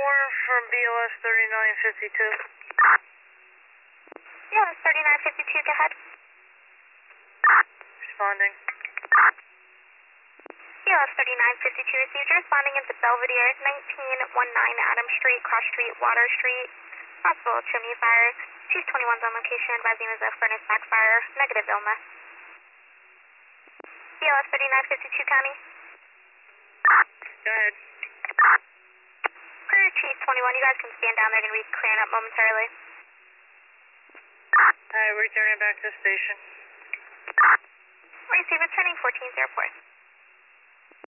from BLS 3952. BLS 3952, go ahead. Responding. BLS 3952 received, responding into Belvedere, 1919 Adams Street, Cross Street, Water Street. Possible chimney fire. Chief 21's on location, advising is a furnace backfire. Negative illness. BLS 3952 County. Go ahead. Crew Chief 21, you guys can stand down. They're going to be clearing up momentarily. Returning back to the station. Receive returning 1404.